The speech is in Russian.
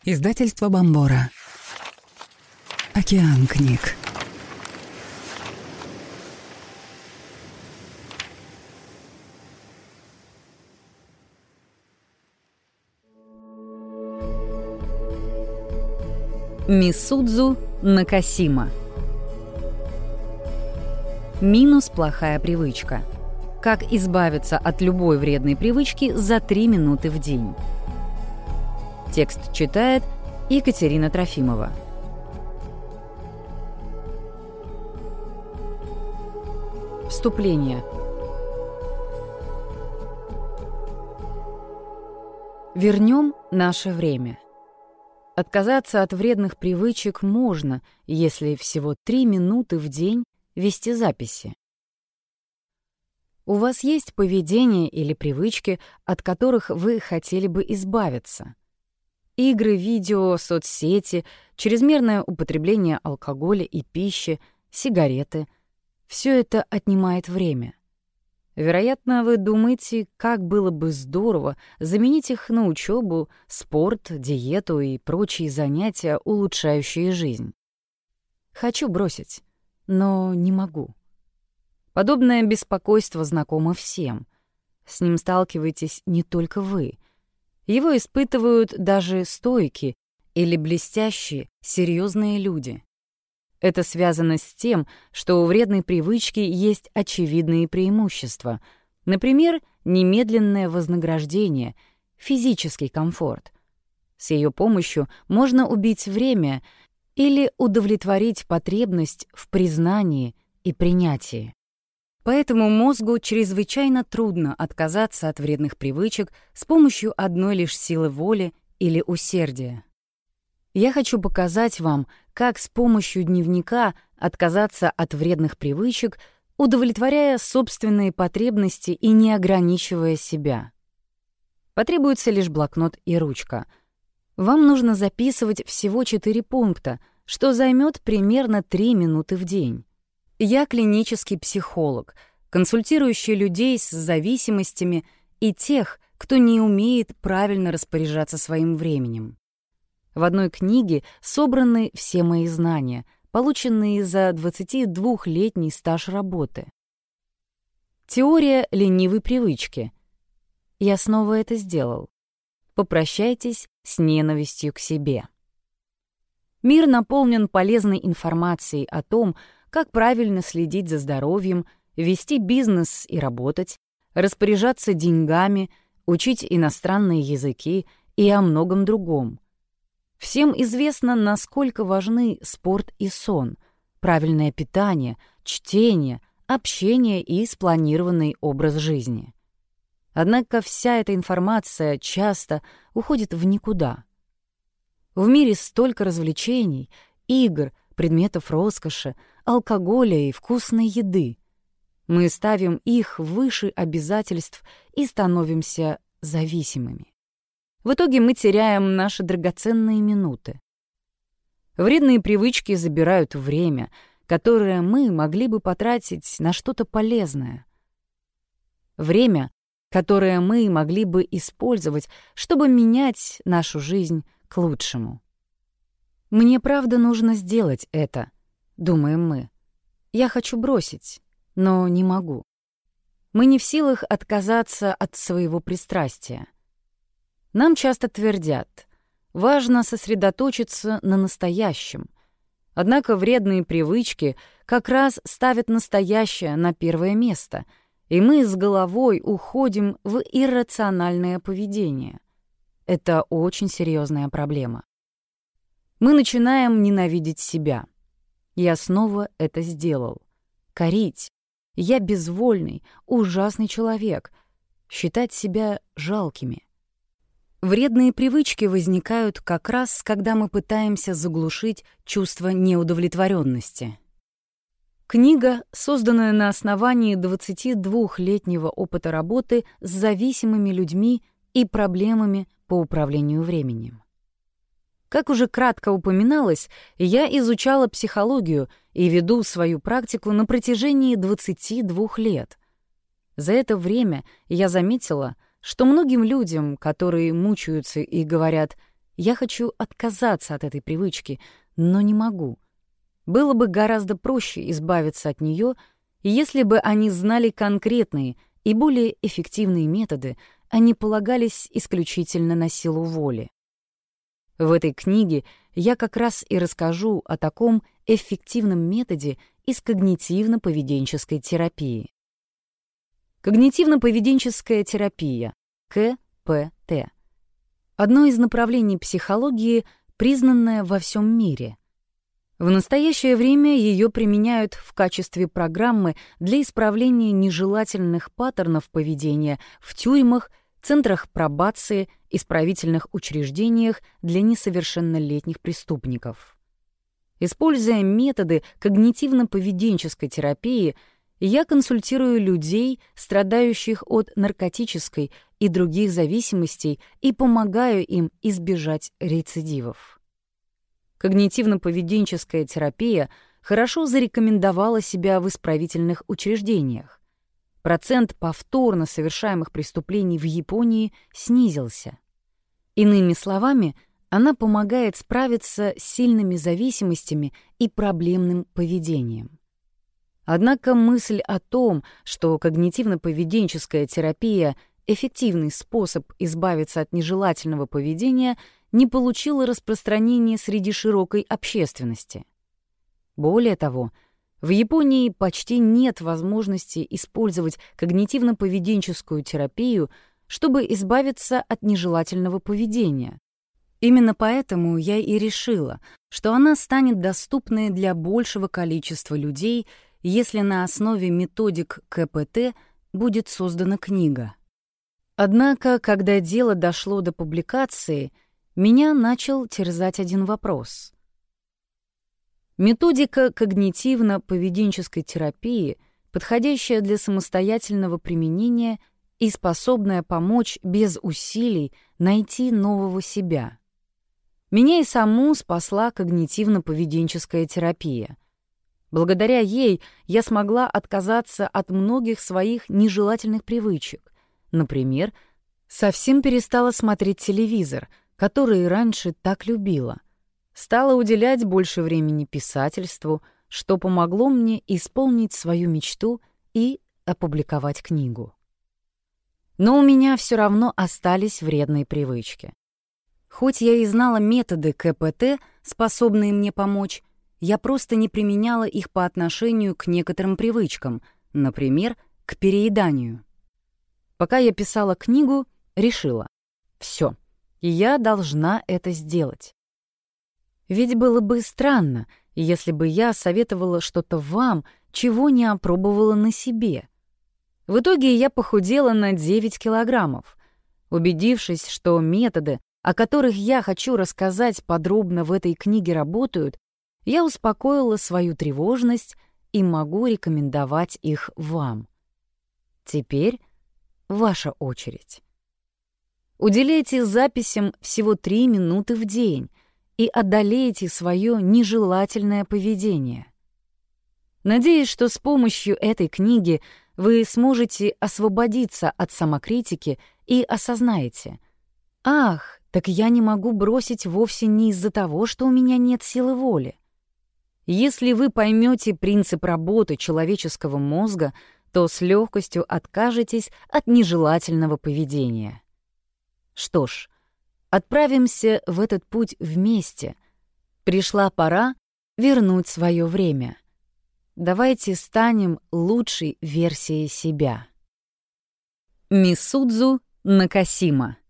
Издательство Бомбора. Океан книг. Мисудзу Накасима. Минус плохая привычка. Как избавиться от любой вредной привычки за 3 минуты в день. Текст читает Екатерина Трофимова. Вступление. Вернем наше время. Отказаться от вредных привычек можно, если всего 3 минуты в день вести записи. У вас есть поведение или привычки, от которых вы хотели бы избавиться? Игры, видео, соцсети, чрезмерное употребление алкоголя и пищи, сигареты — все это отнимает время. Вероятно, вы думаете, как было бы здорово заменить их на учебу, спорт, диету и прочие занятия, улучшающие жизнь. Хочу бросить, но не могу. Подобное беспокойство знакомо всем. С ним сталкиваетесь не только вы. Его испытывают даже стойкие или блестящие, серьезные люди. Это связано с тем, что у вредной привычки есть очевидные преимущества. Например, немедленное вознаграждение, физический комфорт. С ее помощью можно убить время или удовлетворить потребность в признании и принятии. Поэтому мозгу чрезвычайно трудно отказаться от вредных привычек с помощью одной лишь силы воли или усердия. Я хочу показать вам, как с помощью дневника отказаться от вредных привычек, удовлетворяя собственные потребности и не ограничивая себя. Потребуется лишь блокнот и ручка. Вам нужно записывать всего 4 пункта, что займет примерно 3 минуты в день. Я клинический психолог, консультирующий людей с зависимостями и тех, кто не умеет правильно распоряжаться своим временем. В одной книге собраны все мои знания, полученные за 22-летний стаж работы. Теория ленивой привычки. Я снова это сделал. Попрощайтесь с ненавистью к себе. Мир наполнен полезной информацией о том, как правильно следить за здоровьем, вести бизнес и работать, распоряжаться деньгами, учить иностранные языки и о многом другом. Всем известно, насколько важны спорт и сон, правильное питание, чтение, общение и спланированный образ жизни. Однако вся эта информация часто уходит в никуда. В мире столько развлечений, игр, предметов роскоши, алкоголя и вкусной еды. Мы ставим их выше обязательств и становимся зависимыми. В итоге мы теряем наши драгоценные минуты. Вредные привычки забирают время, которое мы могли бы потратить на что-то полезное. Время, которое мы могли бы использовать, чтобы менять нашу жизнь к лучшему. «Мне правда нужно сделать это», — думаем мы. «Я хочу бросить, но не могу». Мы не в силах отказаться от своего пристрастия. Нам часто твердят, важно сосредоточиться на настоящем. Однако вредные привычки как раз ставят настоящее на первое место, и мы с головой уходим в иррациональное поведение. Это очень серьезная проблема. Мы начинаем ненавидеть себя. Я снова это сделал. Корить. Я безвольный, ужасный человек. Считать себя жалкими. Вредные привычки возникают как раз, когда мы пытаемся заглушить чувство неудовлетворенности. Книга, созданная на основании 22-летнего опыта работы с зависимыми людьми и проблемами по управлению временем. Как уже кратко упоминалось, я изучала психологию и веду свою практику на протяжении 22 лет. За это время я заметила, что многим людям, которые мучаются и говорят Я хочу отказаться от этой привычки, но не могу. Было бы гораздо проще избавиться от нее, если бы они знали конкретные и более эффективные методы, а не полагались исключительно на силу воли. В этой книге я как раз и расскажу о таком эффективном методе из когнитивно-поведенческой терапии. Когнитивно-поведенческая терапия, КПТ. Одно из направлений психологии, признанное во всем мире. В настоящее время ее применяют в качестве программы для исправления нежелательных паттернов поведения в тюрьмах, центрах пробации, исправительных учреждениях для несовершеннолетних преступников. Используя методы когнитивно-поведенческой терапии, я консультирую людей, страдающих от наркотической и других зависимостей, и помогаю им избежать рецидивов. Когнитивно-поведенческая терапия хорошо зарекомендовала себя в исправительных учреждениях. Процент повторно совершаемых преступлений в Японии снизился. Иными словами, она помогает справиться с сильными зависимостями и проблемным поведением. Однако мысль о том, что когнитивно-поведенческая терапия — эффективный способ избавиться от нежелательного поведения, не получила распространения среди широкой общественности. Более того, в Японии почти нет возможности использовать когнитивно-поведенческую терапию, чтобы избавиться от нежелательного поведения. Именно поэтому я и решила, что она станет доступной для большего количества людей, если на основе методик КПТ будет создана книга. Однако, когда дело дошло до публикации, меня начал терзать один вопрос. Методика когнитивно-поведенческой терапии, подходящая для самостоятельного применения и способная помочь без усилий найти нового себя. Меня и саму спасла когнитивно-поведенческая терапия. Благодаря ей я смогла отказаться от многих своих нежелательных привычек. Например, совсем перестала смотреть телевизор, который раньше так любила. Стала уделять больше времени писательству, что помогло мне исполнить свою мечту и опубликовать книгу. Но у меня все равно остались вредные привычки. Хоть я и знала методы КПТ, способные мне помочь, я просто не применяла их по отношению к некоторым привычкам, например, к перееданию. Пока я писала книгу, решила: все, я должна это сделать. Ведь было бы странно, если бы я советовала что-то вам, чего не опробовала на себе. В итоге я похудела на 9 килограммов. Убедившись, что методы, о которых я хочу рассказать подробно в этой книге, работают, я успокоила свою тревожность и могу рекомендовать их вам. Теперь ваша очередь. Уделяйте записям всего 3 минуты в день и одолейте свое нежелательное поведение. Надеюсь, что с помощью этой книги вы сможете освободиться от самокритики и осознаете: «Ах, так я не могу бросить вовсе не из-за того, что у меня нет силы воли». Если вы поймете принцип работы человеческого мозга, то с легкостью откажетесь от нежелательного поведения. Что ж, отправимся в этот путь вместе. Пришла пора вернуть свое время. Давайте станем лучшей версией себя. Мисудзу Накасима.